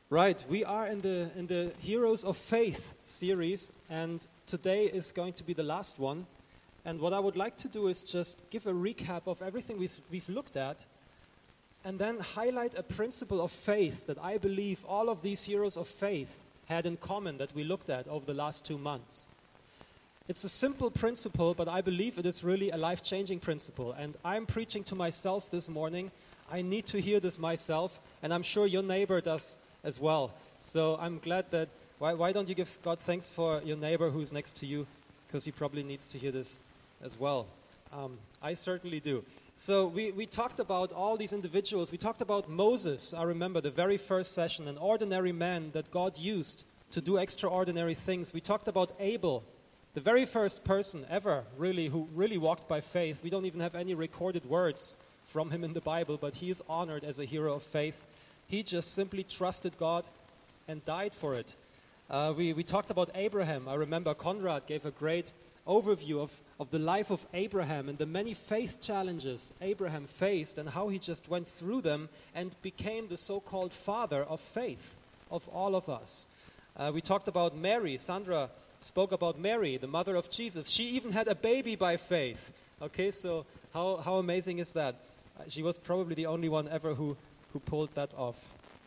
Right, we are in the Heroes of Faith series, and today is going to be the last one. And what I would like to do is just give a recap of everything we've looked at, and then highlight a principle of faith that I believe all of these heroes of faith had in common that we looked at over the last 2 months. It's a simple principle, but I believe it is really a life-changing principle. And I'm preaching to myself this morning. I need to hear this myself, and I'm sure your neighbor does as well. So I'm glad that, why don't you give God thanks for your neighbor who's next to you, because he probably needs to hear this as well. I certainly do. So we talked about all these individuals. We talked about Moses, I remember the very first session, an ordinary man that God used to do extraordinary things. We talked about Abel, the very first person ever really who really walked by faith. We don't even have any recorded words from him in the Bible, but he is honored as a hero of faith. He just simply trusted God and died for it. We talked about Abraham. I remember Conrad gave a great overview of the life of Abraham and the many faith challenges Abraham faced and how he just went through them and became the so-called father of faith of all of us. We talked about Mary. Sandra spoke about Mary, the mother of Jesus. She even had a baby by faith. Okay, so how amazing is that? She was probably the only one ever who pulled that off.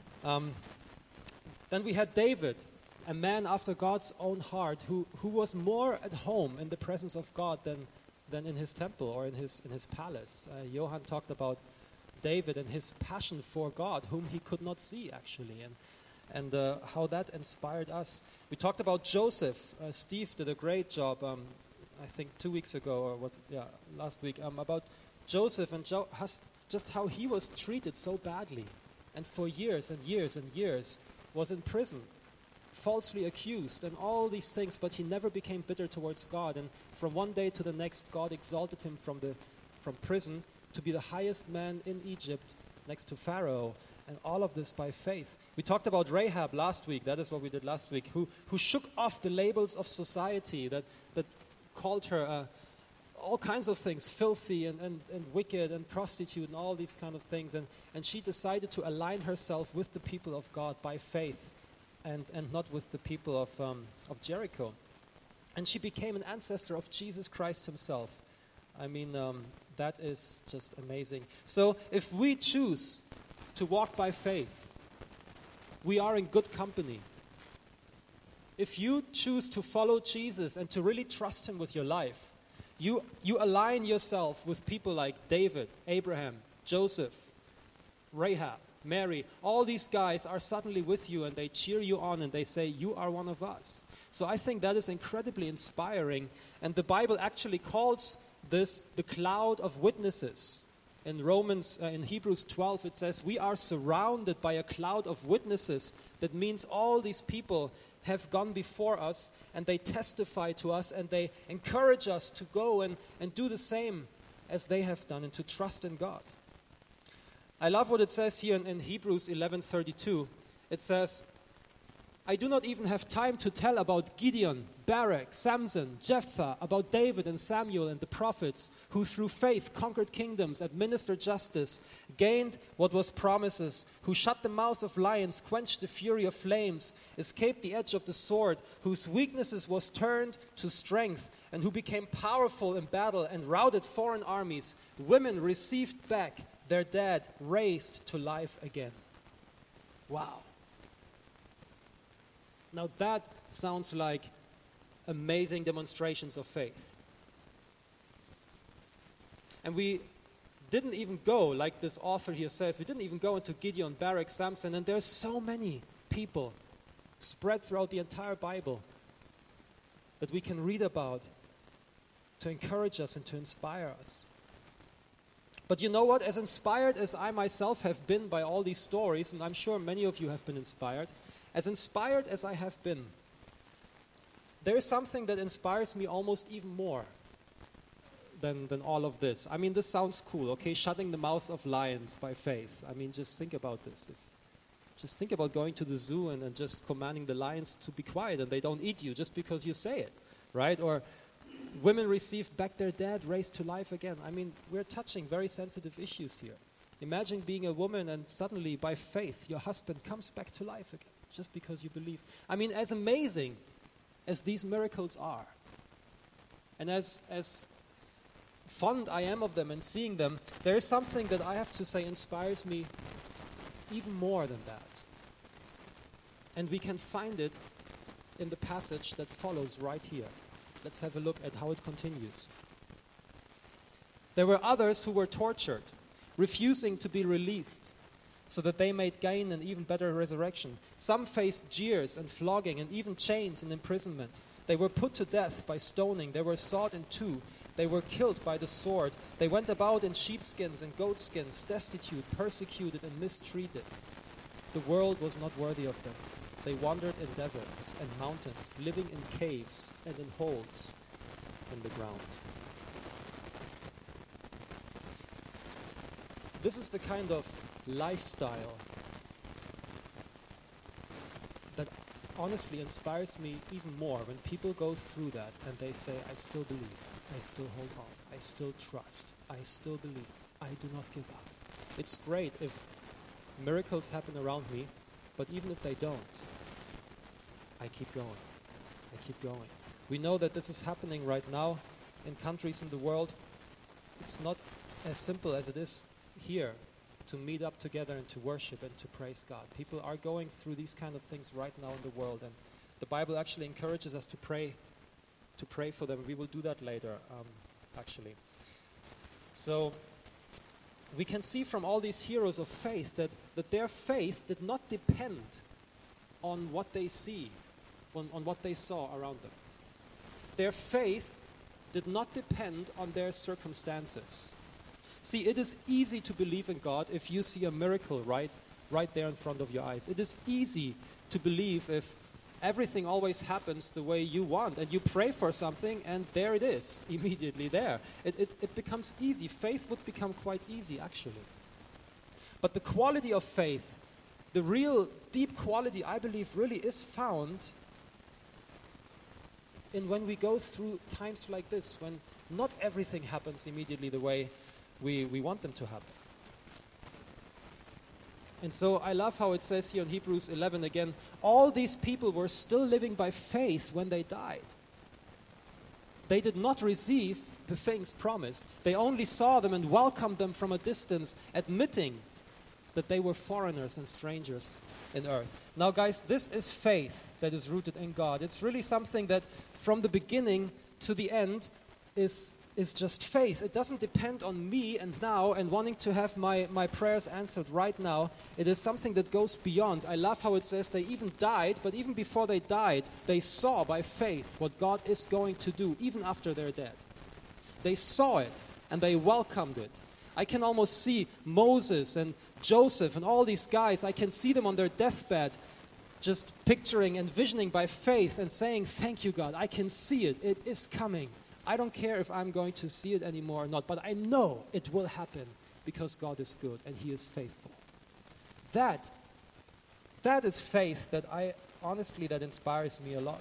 Then we had David, a man after God's own heart, who was more at home in the presence of God than in his temple or in his palace. Johan talked about David and his passion for God, whom he could not see actually, and how that inspired us. We talked about Joseph. Steve did a great job, I think 2 weeks ago, or last week, about Joseph and just how he was treated so badly, and for years and years and years was in prison, falsely accused, and all these things, but he never became bitter towards God. And from one day to the next, God exalted him from prison to be the highest man in Egypt next to Pharaoh. And all of this by faith. We talked about Rahab last week. That is what we did last week. Who shook off the labels of society that called her all kinds of things, filthy and wicked and prostitute and all these kind of things. And she decided to align herself with the people of God by faith and not with the people of Jericho. And she became an ancestor of Jesus Christ himself. I mean, that is just amazing. So if we choose to walk by faith, we are in good company. If you choose to follow Jesus and to really trust him with your life, you align yourself with people like David, Abraham, Joseph, Rahab, Mary. All these guys are suddenly with you and they cheer you on and they say, you are one of us. So I think that is incredibly inspiring. And the Bible actually calls this the cloud of witnesses. In Hebrews 12, it says, we are surrounded by a cloud of witnesses. That means all these people have gone before us, and they testify to us, and they encourage us to go and do the same as they have done, and to trust in God. I love what it says here in Hebrews 11:32. It says, I do not even have time to tell about Gideon, Barak, Samson, Jephthah, about David and Samuel and the prophets, who through faith conquered kingdoms, administered justice, gained what was promises, who shut the mouths of lions, quenched the fury of flames, escaped the edge of the sword, whose weaknesses was turned to strength, and who became powerful in battle and routed foreign armies. Women received back their dead, raised to life again. Wow. Now that sounds like amazing demonstrations of faith. And we didn't even go, like this author here says, we didn't even go into Gideon, Barak, Samson, and there's so many people spread throughout the entire Bible that we can read about to encourage us and to inspire us. But you know what? As inspired as I myself have been by all these stories, and I'm sure many of you have been inspired as I have been, there is something that inspires me almost even more than all of this. I mean, this sounds cool, okay? Shutting the mouths of lions by faith. I mean, just think about this. Just think about going to the zoo and just commanding the lions to be quiet and they don't eat you just because you say it, right? Or women receive back their dead, raised to life again. I mean, we're touching very sensitive issues here. Imagine being a woman and suddenly, by faith, your husband comes back to life again, just because you believe. I mean, as amazing as these miracles are, and as fond I am of them and seeing them, there is something that I have to say inspires me even more than that. And we can find it in the passage that follows right here. Let's have a look at how it continues. There were others who were tortured, refusing to be released, so that they might gain an even better resurrection. Some faced jeers and flogging and even chains and imprisonment. They were put to death by stoning. They were sawed in two. They were killed by the sword. They went about in sheepskins and goatskins, destitute, persecuted, and mistreated. The world was not worthy of them. They wandered in deserts and mountains, living in caves and in holes in the ground. This is the kind of lifestyle that honestly inspires me even more when people go through that and they say, I still believe, I still hold on, I still trust, I still believe, I do not give up. It's great if miracles happen around me, but even if they don't, I keep going. I keep going. We know that this is happening right now in countries in the world. It's not as simple as it is here to meet up together and to worship and to praise God. People are going through these kind of things right now in the world, and the Bible actually encourages us to pray for them. We will do that later, actually. So we can see from all these heroes of faith that their faith did not depend on what they see, on what they saw around them. Their faith did not depend on their circumstances. See, it is easy to believe in God if you see a miracle right there in front of your eyes. It is easy to believe if everything always happens the way you want, and you pray for something and there it is, immediately there. It becomes easy. Faith would become quite easy, actually. But the quality of faith, the real deep quality, I believe, really is found in when we go through times like this, when not everything happens immediately the way we want them to happen. And so I love how it says here in Hebrews 11 again, all these people were still living by faith when they died. They did not receive the things promised. They only saw them and welcomed them from a distance, admitting that they were foreigners and strangers in earth. Now guys, this is faith that is rooted in God. It's really something that from the beginning to the end is just faith. It doesn't depend on me and now and wanting to have my prayers answered right now. It is something that goes beyond. I love how it says they even died, but even before they died, they saw by faith what God is going to do, even after they're dead. They saw it and they welcomed it. I can almost see Moses and Joseph and all these guys. I can see them on their deathbed just picturing and visioning by faith and saying, thank you, God. I can see it. It is coming. I don't care if I'm going to see it anymore or not, but I know it will happen because God is good and He is faithful. That is faith that that inspires me a lot.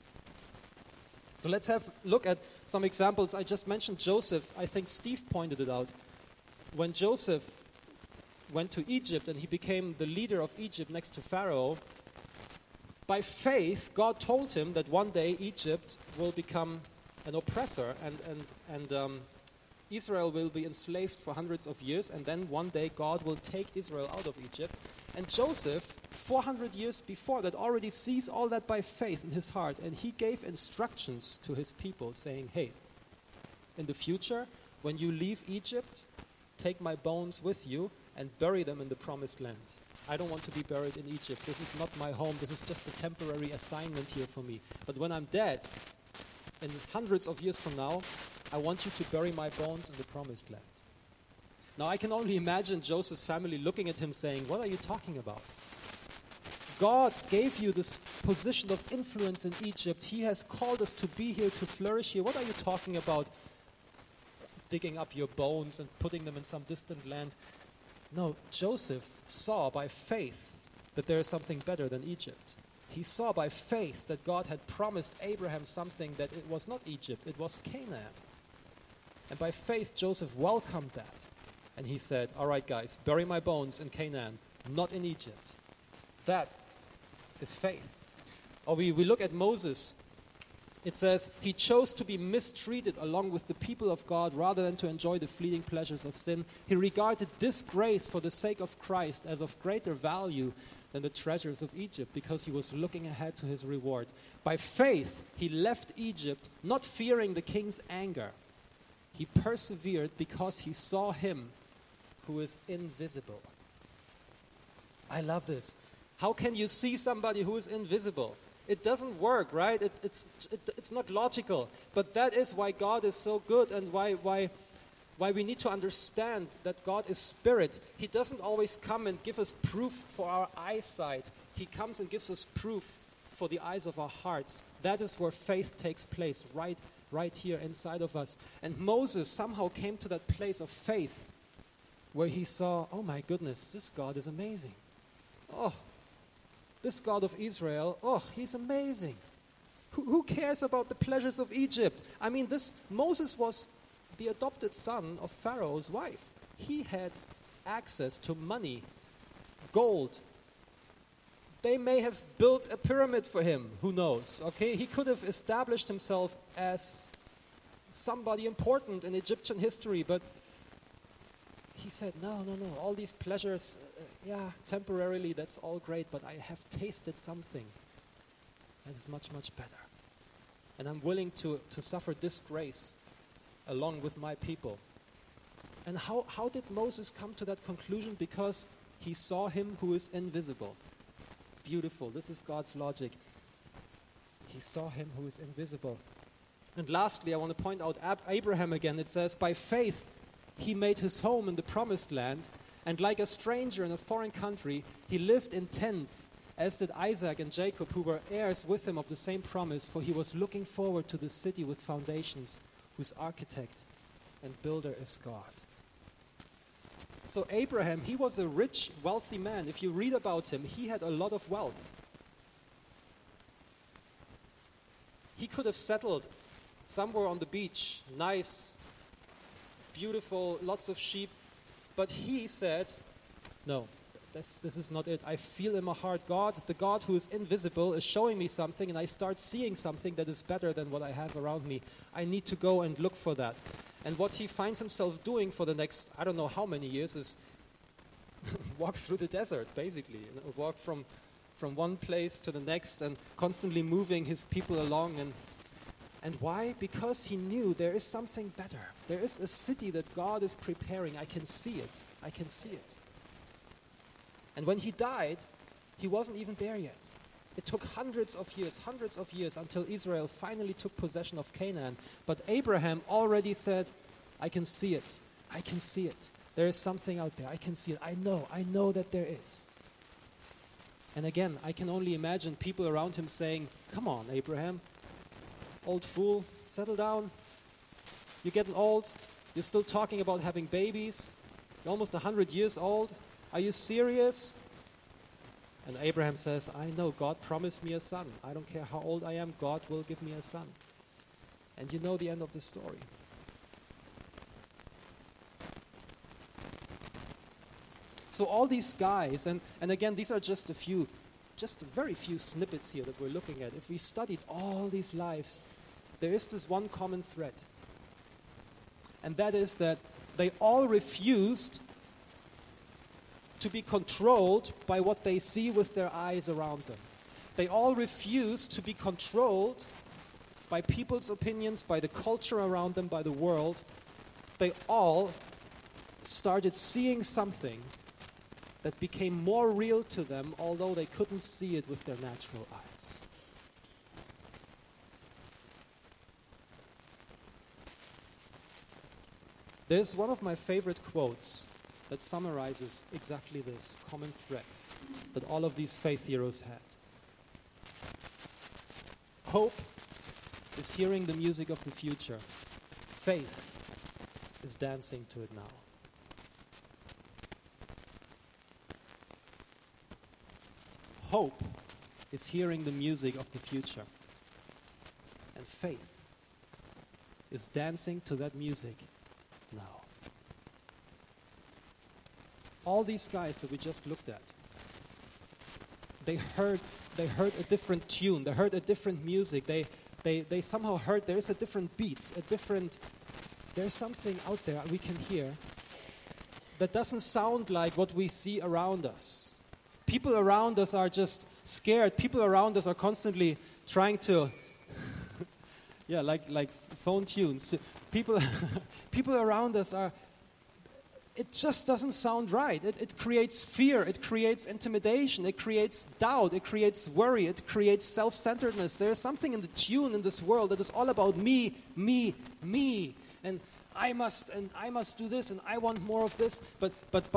So let's have a look at some examples. I just mentioned Joseph. I think Steve pointed it out. When Joseph went to Egypt and he became the leader of Egypt next to Pharaoh, by faith, God told him that one day Egypt will become an oppressor and Israel will be enslaved for hundreds of years, and then one day God will take Israel out of Egypt. And Joseph, 400 years before that, already sees all that by faith in his heart, and he gave instructions to his people saying, hey, in the future, when you leave Egypt, take my bones with you and bury them in the promised land. I don't want to be buried in Egypt. This is not my home. This is just a temporary assignment here for me. But when I'm dead, in hundreds of years from now, I want you to bury my bones in the promised land. Now I can only imagine Joseph's family looking at him saying, what are you talking about? God gave you this position of influence in Egypt. He has called us to be here, to flourish here. What are you talking about? Digging up your bones and putting them in some distant land. No, Joseph saw by faith that there is something better than Egypt. He saw by faith that God had promised Abraham something that it was not Egypt, it was Canaan. And by faith, Joseph welcomed that. And he said, all right, guys, bury my bones in Canaan, not in Egypt. That is faith. Or we look at Moses. It says, he chose to be mistreated along with the people of God rather than to enjoy the fleeting pleasures of sin. He regarded disgrace for the sake of Christ as of greater value than the treasures of Egypt, because he was looking ahead to his reward. By faith, he left Egypt, not fearing the king's anger. He persevered because he saw him who is invisible. I love this. How can you see somebody who is invisible? It doesn't work, right? It's not logical. But that is why God is so good, and why we need to understand that God is spirit. He doesn't always come and give us proof for our eyesight. He comes and gives us proof for the eyes of our hearts. That is where faith takes place, right here inside of us. And Moses somehow came to that place of faith where he saw, oh my goodness, this God is amazing. Oh, this God of Israel, oh, he's amazing. Who cares about the pleasures of Egypt? I mean, Moses was the adopted son of Pharaoh's wife. He had access to money, gold. They may have built a pyramid for him, who knows, okay? He could have established himself as somebody important in Egyptian history, but he said, no, all these pleasures, temporarily, that's all great, but I have tasted something that is much, much better. And I'm willing to suffer disgrace along with my people. And how did Moses come to that conclusion? Because he saw him who is invisible. Beautiful. This is God's logic. He saw him who is invisible. And lastly, I want to point out Abraham again. It says, by faith, he made his home in the promised land, and like a stranger in a foreign country, he lived in tents, as did Isaac and Jacob, who were heirs with him of the same promise, for he was looking forward to the city with foundations, whose architect and builder is God. So Abraham, he was a rich, wealthy man. If you read about him, he had a lot of wealth. He could have settled somewhere on the beach, nice, beautiful, lots of sheep. But he said, no, this is not it. I feel in my heart, the God who is invisible, is showing me something, and I start seeing something that is better than what I have around me. I need to go and look for that. And what he finds himself doing for the next, I don't know how many years, is walk through the desert, basically. Walk from one place to the next and constantly moving his people along. And why? Because he knew there is something better. There is a city that God is preparing. I can see it. I can see it. And when he died, he wasn't even there yet. It took hundreds of years until Israel finally took possession of Canaan. But Abraham already said, I can see it. I can see it. There is something out there. I can see it. I know that there is. And again, I can only imagine people around him saying, come on, Abraham, old fool, settle down. You're getting old. You're still talking about having babies. You're almost 100 years old. Are you serious? And Abraham says, I know, God promised me a son. I don't care how old I am, God will give me a son. And you know the end of the story. So all these guys, and again, these are just very few snippets here that we're looking at. If we studied all these lives, there is this one common thread. And that is that they all refused to be controlled by what they see with their eyes around them. They all refused to be controlled by people's opinions, by the culture around them, by the world. They all started seeing something that became more real to them, although they couldn't see it with their natural eyes. There's one of my favorite quotes that summarizes exactly this common thread that all of these faith heroes had. Hope is hearing the music of the future. Faith is dancing to it now. Hope is hearing the music of the future. And faith is dancing to that music now. all these guys that we just looked at, they heard a different tune, they heard a different music, they somehow heard there is a different beat, there's something out there we can hear that doesn't sound like what we see around us. People around us are just scared. People around us are constantly trying to, like phone tunes. People around us are, it just doesn't sound right. It creates fear. It creates intimidation. It creates doubt. It creates worry. It creates self-centeredness. There is something in the tune in this world that is all about me, me, me. And I must do this, and I want more of this. But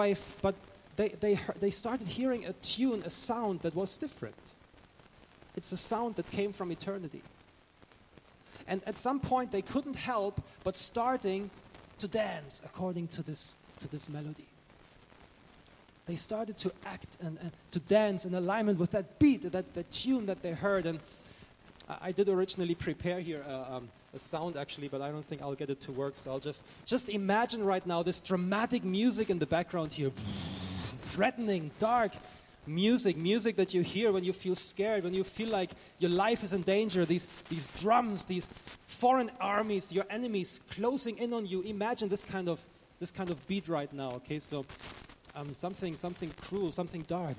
they started hearing a tune, a sound that was different. It's a sound that came from eternity. And at some point they couldn't help but starting to dance according to this melody. They started to act and to dance in alignment with that beat, that tune that they heard. And I did originally prepare here a sound actually, but I don't think I'll get it to work. So I'll just imagine right now this dramatic music in the background here. Threatening, dark music that you hear when you feel scared, when you feel like your life is in danger. These drums, these foreign armies, your enemies closing in on you. Imagine this kind of beat right now. Okay, so something cruel, something dark.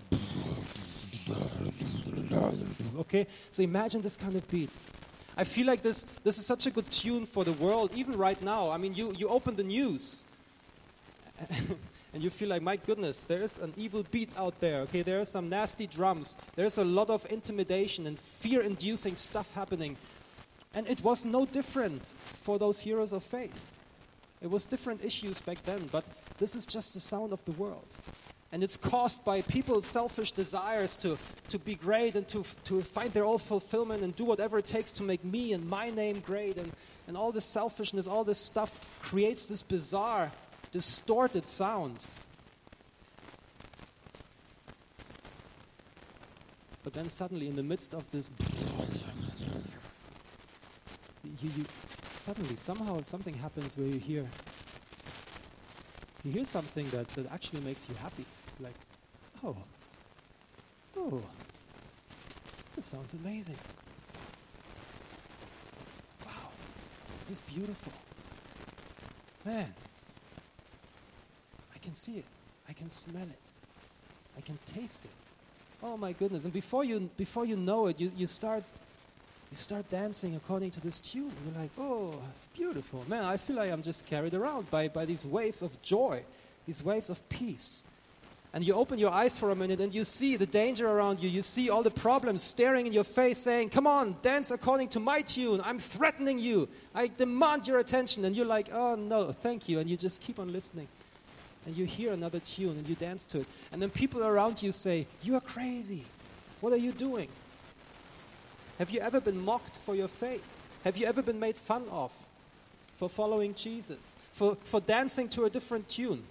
Okay, so imagine this kind of beat. I feel like this is such a good tune for the world, even right now. I mean, you open the news. And you feel like, my goodness, there is an evil beat out there. Okay, there are some nasty drums. There's a lot of intimidation and fear-inducing stuff happening. And it was no different for those heroes of faith. It was different issues back then, but this is just the sound of the world. And it's caused by people's selfish desires to be great and to find their own fulfillment and do whatever it takes to make me and my name great. And all this selfishness, all this stuff creates this bizarre, distorted sound. But then suddenly, in the midst of this, suddenly somehow something happens where you hear something that actually makes you happy. Like, oh, this sounds amazing. Wow, this is beautiful. Man, I can see it. I can smell it. I can taste it. Oh my goodness. And before you know it, you start dancing according to this tune. You're like, oh, it's beautiful. Man, I feel like I'm just carried around by these waves of joy, these waves of peace. And you open your eyes for a minute and you see the danger around you. You see all the problems staring in your face saying, come on, dance according to my tune. I'm threatening you. I demand your attention. And you're like, oh no, thank you. And you just keep on listening. And you hear another tune and you dance to it. And then people around you say, you are crazy. What are you doing? Have you ever been mocked for your faith? Have you ever been made fun of for following Jesus? For dancing to a different tune?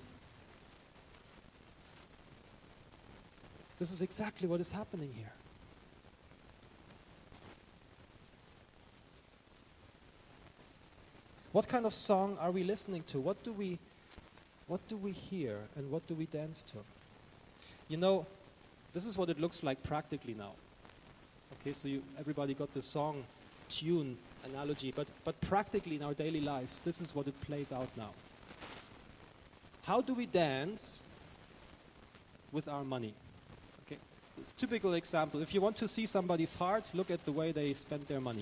This is exactly what is happening here. What kind of song are we listening to? What do we hear and what do we dance to? You know, this is what it looks like practically now. Okay, so everybody got the song tune analogy, but practically in our daily lives, this is what it plays out now. How do we dance with our money? Okay, it's a typical example. If you want to see somebody's heart, look at the way they spend their money.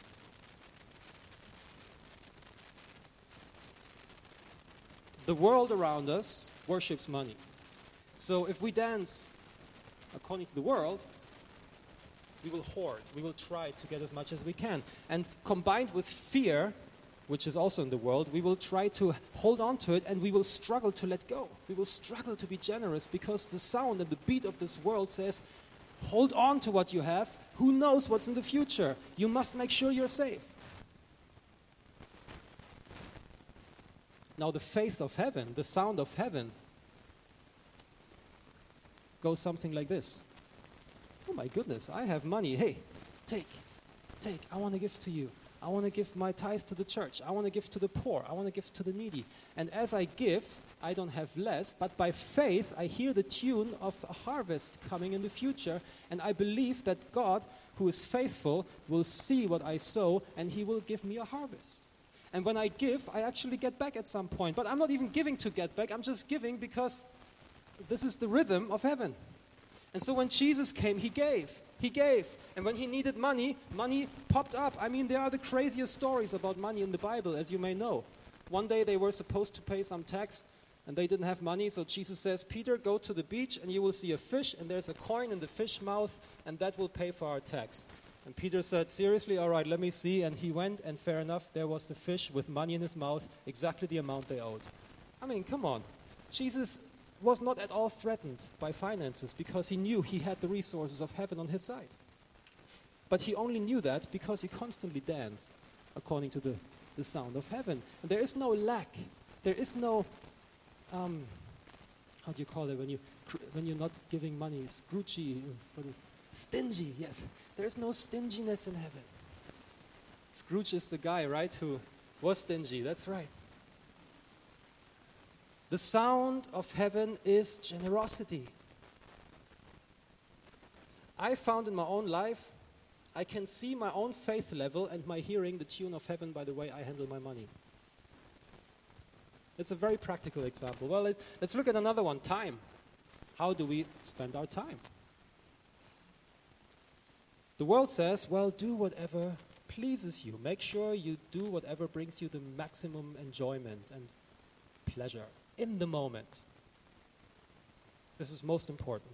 The world around us worships money. So if we dance according to the world, we will hoard. We will try to get as much as we can. And combined with fear, which is also in the world, we will try to hold on to it and we will struggle to let go. We will struggle to be generous because the sound and the beat of this world says, hold on to what you have. Who knows what's in the future? You must make sure you're safe. Now the faith of heaven, the sound of heaven, goes something like this. Oh my goodness, I have money. Hey, take. I want to give to you. I want to give my tithe to the church. I want to give to the poor. I want to give to the needy. And as I give, I don't have less, but by faith I hear the tune of a harvest coming in the future, and I believe that God, who is faithful, will see what I sow, and he will give me a harvest. And when I give, I actually get back at some point. But I'm not even giving to get back, I'm just giving because this is the rhythm of heaven. And so when Jesus came, he gave. He gave. And when he needed money, money popped up. I mean, there are the craziest stories about money in the Bible, as you may know. One day they were supposed to pay some tax, and they didn't have money, so Jesus says, Peter, go to the beach and you will see a fish, and there's a coin in the fish mouth, and that will pay for our tax. And Peter said, seriously, all right, let me see. And he went, and fair enough, there was the fish with money in his mouth, exactly the amount they owed. I mean, come on. Jesus was not at all threatened by finances because he knew he had the resources of heaven on his side. But he only knew that because he constantly danced according to the sound of heaven. And there is no lack. There is no... how do you call it when you're not giving money? Scroogey, stingy, yes. There is no stinginess in heaven. Scrooge is the guy, right, who was stingy. That's right. The sound of heaven is generosity. I found in my own life, I can see my own faith level and my hearing the tune of heaven by the way I handle my money. It's a very practical example. Well, let's look at another one, time. How do we spend our time? The world says, well, do whatever pleases you. Make sure you do whatever brings you the maximum enjoyment and pleasure in the moment. This is most important.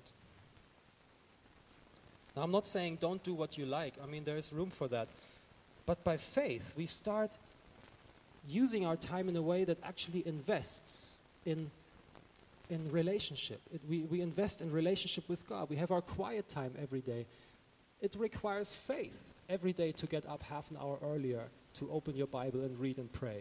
Now, I'm not saying don't do what you like. I mean, there is room for that. But by faith, we start using our time in a way that actually invests in relationship. We invest in relationship with God. We have our quiet time every day. It requires faith every day to get up half an hour earlier, to open your Bible and read and pray.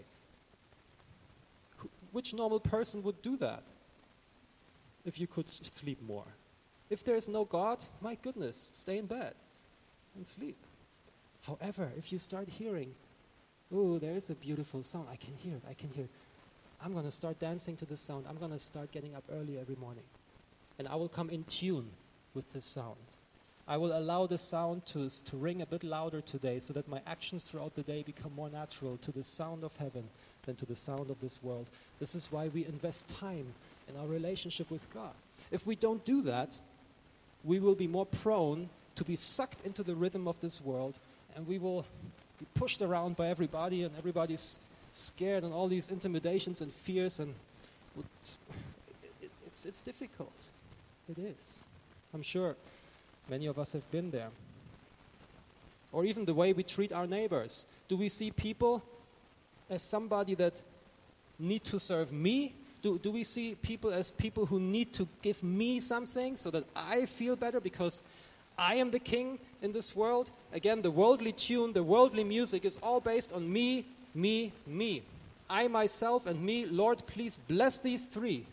Which normal person would do that if you could sleep more? If there is no God, my goodness, stay in bed and sleep. However, if you start hearing, oh, there is a beautiful sound, I can hear it, I'm going to start dancing to this sound. I'm going to start getting up early every morning. And I will come in tune with this sound. I will allow the sound to ring a bit louder today so that my actions throughout the day become more natural to the sound of heaven than to the sound of this world. This is why we invest time in our relationship with God. If we don't do that, we will be more prone to be sucked into the rhythm of this world, and we will be pushed around by everybody, and everybody's scared, and all these intimidations and fears, and it's difficult. It is. I'm sure many of us have been there. Or even the way we treat our neighbors. Do we see people as somebody that need to serve me? Do we see people as people who need to give me something so that I feel better because I am the king in this world? Again, the worldly tune, the worldly music is all based on me, me, me. I, myself, and me. Lord, please bless these three.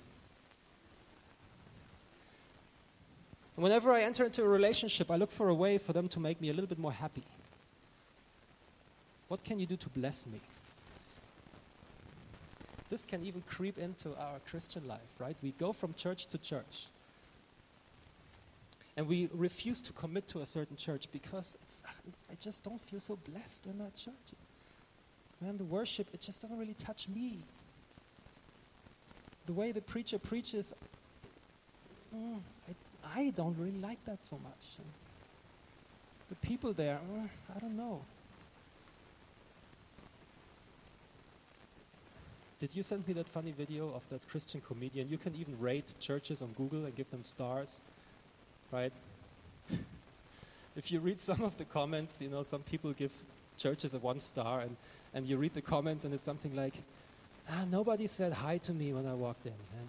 And whenever I enter into a relationship, I look for a way for them to make me a little bit more happy. What can you do to bless me? This can even creep into our Christian life, right? We go from church to church. And we refuse to commit to a certain church because I just don't feel so blessed in that church. Man, the worship, it just doesn't really touch me. The way the preacher preaches, I don't really like that so much. And the people there, I don't know. Did you send me that funny video of that Christian comedian? You can even rate churches on Google and give them stars, right? If you read some of the comments, you know, some people give churches a 1 star, and you read the comments and it's something like, nobody said hi to me when I walked in. And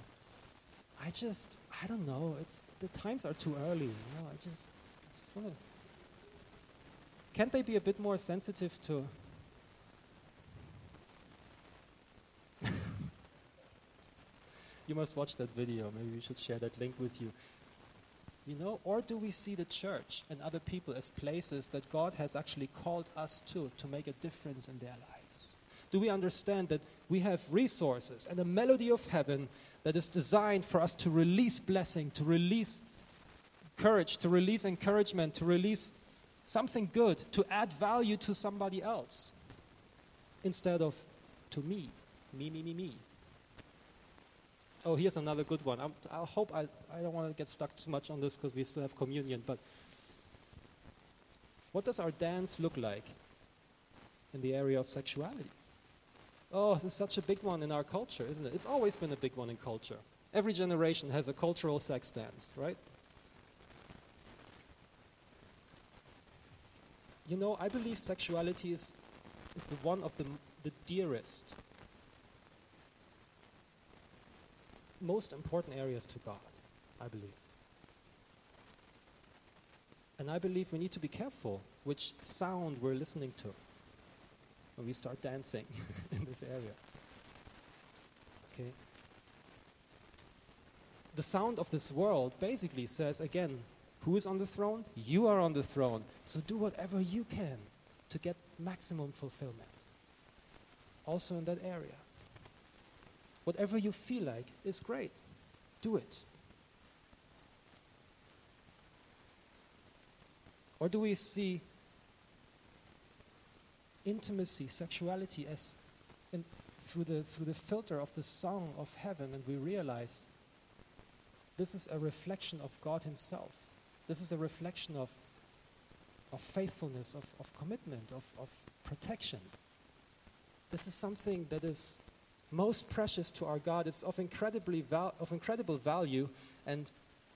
I don't know, the times are too early. You know, I just want to... Can't they be a bit more sensitive to... You must watch that video. Maybe we should share that link with you. You know, or do we see the church and other people as places that God has actually called us to make a difference in their lives? Do we understand that we have resources and a melody of heaven that is designed for us to release blessing, to release courage, to release encouragement, to release something good, to add value to somebody else instead of to me, me. Oh, here's another good one. I don't want to get stuck too much on this because we still have communion, but what does our dance look like in the area of sexuality? Oh, this is such a big one in our culture, isn't it? It's always been a big one in culture. Every generation has a cultural sex dance, right? You know, I believe sexuality is one of the dearest, most important areas to God, I believe. And I believe we need to be careful which sound we're listening to when we start dancing in this area. Okay? The sound of this world basically says, again, who is on the throne? You are on the throne. So do whatever you can to get maximum fulfillment. Also in that area. Whatever you feel like is great. Do it. Or do we see intimacy, sexuality as through the filter of the song of heaven, and we realize this is a reflection of God himself. This is a reflection of faithfulness, of commitment, of protection. This is something that is most precious to our God. It's of incredible value, and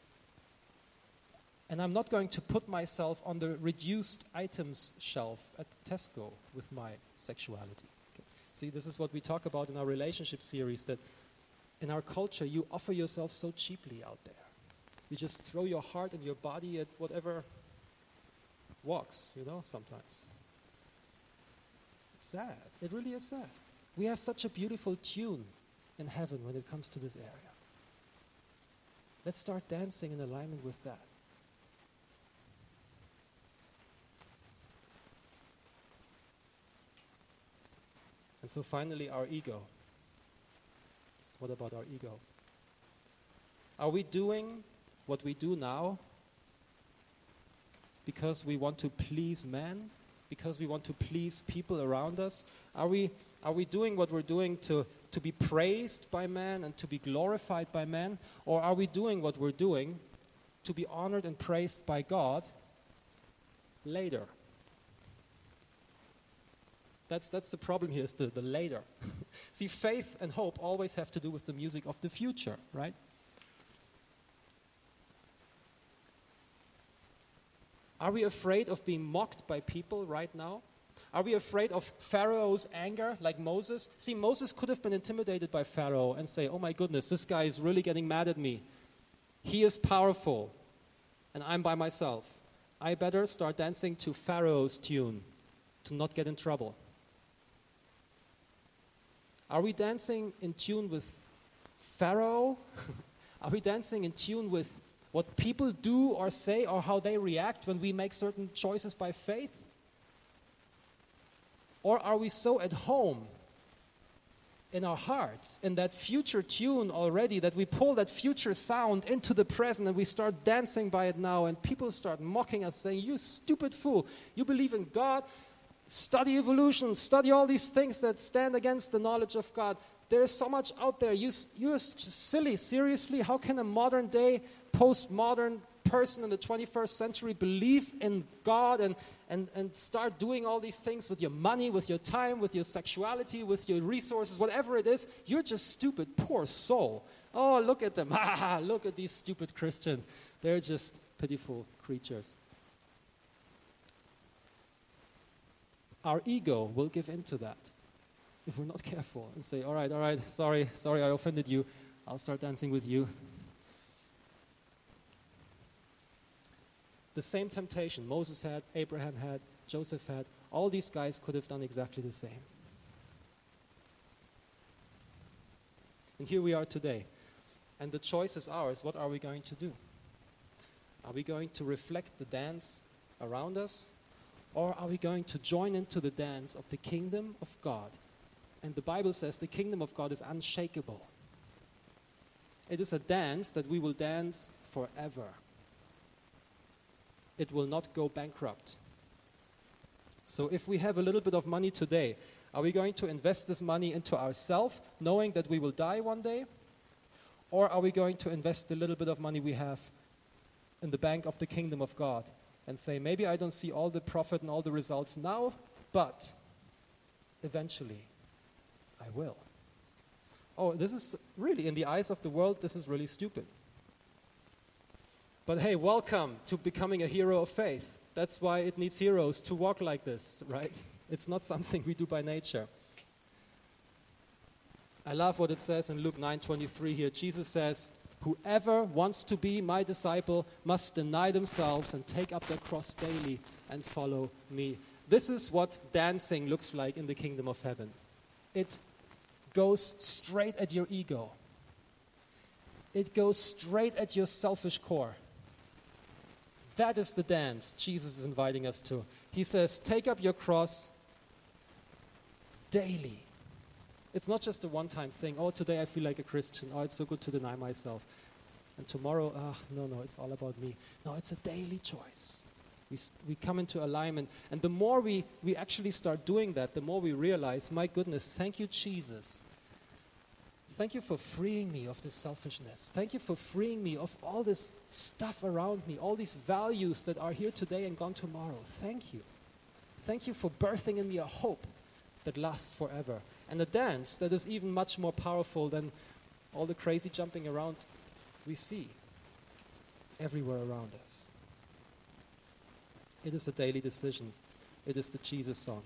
I'm not going to put myself on the reduced items shelf at Tesco with my sexuality. Okay. See, this is what we talk about in our relationship series, that in our culture you offer yourself so cheaply out there. You just throw your heart and your body at whatever walks, sometimes. It's sad. It really is sad. We have such a beautiful tune in heaven when it comes to this area. Let's start dancing in alignment with that. And so finally, our ego. What about our ego? Are we doing what we do now because we want to please men? Because we want to please people around us? Are we doing what we're doing to be praised by men and to be glorified by men? Or are we doing what we're doing to be honored and praised by God later? That's the problem here, is the later. See, faith and hope always have to do with the music of the future, right? Are we afraid of being mocked by people right now? Are we afraid of Pharaoh's anger like Moses? See, Moses could have been intimidated by Pharaoh and say, oh my goodness, this guy is really getting mad at me. He is powerful, and I'm by myself. I better start dancing to Pharaoh's tune to not get in trouble. Are we dancing in tune with Pharaoh? Are we dancing in tune with what people do or say or how they react when we make certain choices by faith? Or are we so at home in our hearts, in that future tune already, that we pull that future sound into the present and we start dancing by it now, and people start mocking us, saying, you stupid fool, you believe in God? Study evolution, study all these things that stand against the knowledge of God. There is so much out there. You're just silly. Seriously, how can a modern day, postmodern person in the 21st century believe in God and start doing all these things with your money, with your time, with your sexuality, with your resources, whatever it is? You're just stupid, poor soul. Oh, look at them. Look at these stupid Christians. They're just pitiful creatures. Our ego will give in to that if we're not careful and say, all right, sorry, I offended you. I'll start dancing with you. The same temptation Moses had, Abraham had, Joseph had, all these guys could have done exactly the same. And here we are today. And the choice is ours. What are we going to do? Are we going to reflect the dance around us? Or are we going to join into the dance of the kingdom of God And the Bible says the kingdom of God is unshakable. It is a dance that we will dance forever. It will not go bankrupt. So if we have a little bit of money today, are we going to invest this money into ourselves, knowing that we will die one day? Or are we going to invest the little bit of money we have in the bank of the kingdom of God and say, maybe I don't see all the profit and all the results now, but eventually I will. Oh, this is really, in the eyes of the world, this is really stupid. But hey, welcome to becoming a hero of faith. That's why it needs heroes to walk like this, right? It's not something we do by nature. I love what it says in Luke 9:23 here. Jesus says, whoever wants to be my disciple must deny themselves and take up their cross daily and follow me. This is what dancing looks like in the kingdom of heaven. It goes straight at your ego. It goes straight at your selfish core. That is the dance Jesus is inviting us to. He says, take up your cross daily. It's not just a one-time thing. Oh, today I feel like a Christian. Oh, it's so good to deny myself. And tomorrow, no, it's all about me. No, it's a daily choice. We come into alignment. And the more we actually start doing that, the more we realize, my goodness, thank you, Jesus. Thank you for freeing me of this selfishness. Thank you for freeing me of all this stuff around me, all these values that are here today and gone tomorrow. Thank you. Thank you for birthing in me a hope that lasts forever. And a dance that is even much more powerful than all the crazy jumping around we see everywhere around us. It is a daily decision. It is the Jesus song.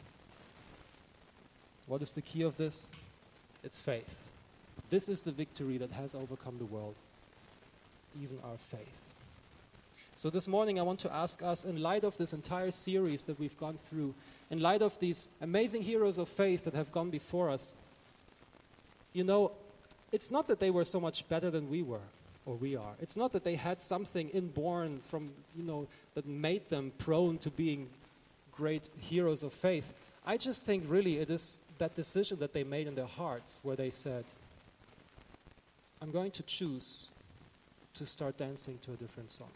What is the key of this? It's faith. This is the victory that has overcome the world, even our faith. So this morning I want to ask us, in light of this entire series that we've gone through, in light of these amazing heroes of faith that have gone before us, you know, it's not that they were so much better than we were, or we are. It's not that they had something inborn from, that made them prone to being great heroes of faith. I just think really it is that decision that they made in their hearts where they said, I'm going to choose to start dancing to a different song.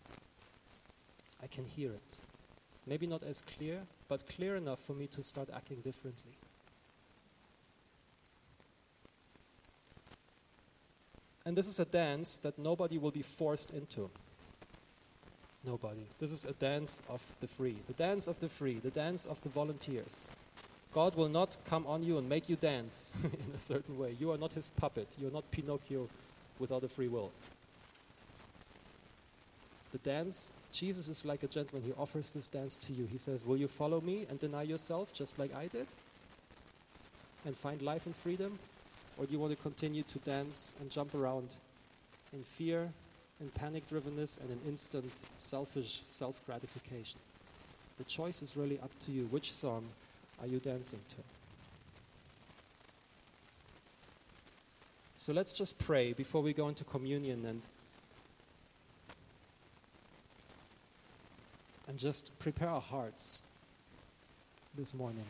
I can hear it. Maybe not as clear, but clear enough for me to start acting differently. And this is a dance that nobody will be forced into. Nobody. This is a dance of the free. The dance of the free. The dance of the volunteers. God will not come on you and make you dance in a certain way. You are not his puppet. You are not Pinocchio without a free will. The dance, Jesus is like a gentleman. He offers this dance to you. He says, will you follow me and deny yourself just like I did? And find life and freedom? Or do you want to continue to dance and jump around in fear, in panic-drivenness, and in instant selfish self-gratification? The choice is really up to you. Which song are you dancing to? So let's just pray before we go into communion and just prepare our hearts this morning.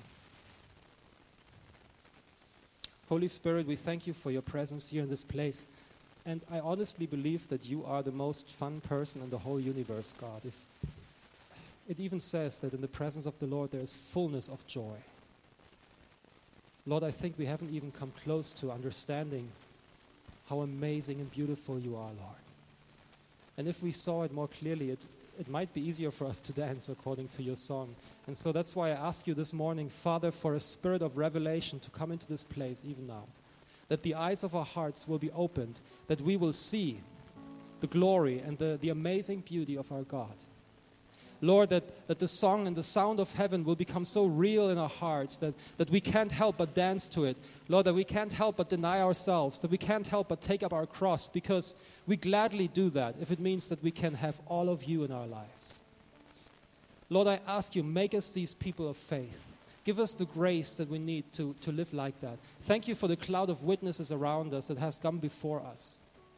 Holy Spirit, we thank you for your presence here in this place. And I honestly believe that you are the most fun person in the whole universe, God. If it even says that in the presence of the Lord there is fullness of joy. Lord, I think we haven't even come close to understanding how amazing and beautiful you are, Lord. And if we saw it more clearly, it might be easier for us to dance according to your song. And so that's why I ask you this morning, Father, for a spirit of revelation to come into this place even now. That the eyes of our hearts will be opened, that we will see the glory and the amazing beauty of our God. Lord, that the song and the sound of heaven will become so real in our hearts that we can't help but dance to it. Lord, that we can't help but deny ourselves, that we can't help but take up our cross, because we gladly do that if it means that we can have all of you in our lives. Lord, I ask you, make us these people of faith. Give us the grace that we need to live like that. Thank you for the cloud of witnesses around us that has come before us.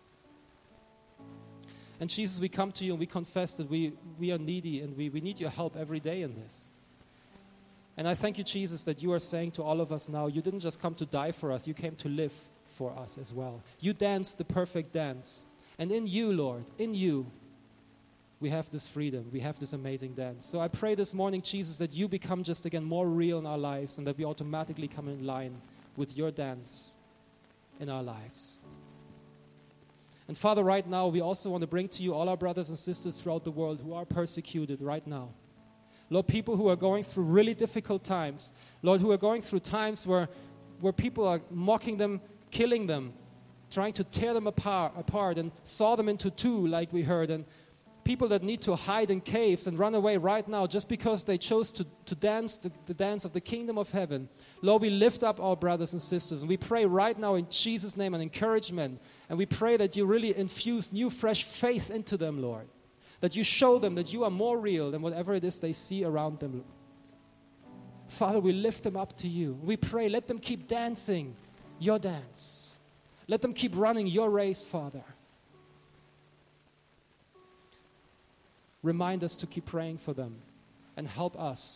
And Jesus, we come to you and we confess that we are needy and we need your help every day in this. And I thank you, Jesus, that you are saying to all of us now, you didn't just come to die for us, you came to live for us as well. You danced the perfect dance. And in you, Lord, in you, we have this freedom. We have this amazing dance. So I pray this morning, Jesus, that you become just again more real in our lives and that we automatically come in line with your dance in our lives. And Father, right now, we also want to bring to you all our brothers and sisters throughout the world who are persecuted right now. Lord, people who are going through really difficult times. Lord, who are going through times where people are mocking them, killing them, trying to tear them apart and saw them into two, like we heard. And people that need to hide in caves and run away right now just because they chose to dance the dance of the kingdom of heaven. Lord, we lift up our brothers and sisters. And we pray right now in Jesus' name an encouragement. And we pray that you really infuse new, fresh faith into them, Lord. That you show them that you are more real than whatever it is they see around them. Father, we lift them up to you. We pray, let them keep dancing your dance. Let them keep running your race, Father. Remind us to keep praying for them and help us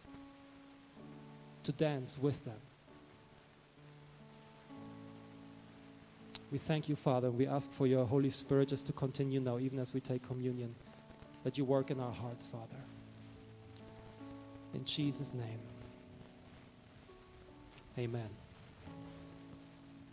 to dance with them. We thank you, Father, and we ask for your Holy Spirit just to continue now, even as we take communion, that you work in our hearts, Father. In Jesus' name, amen.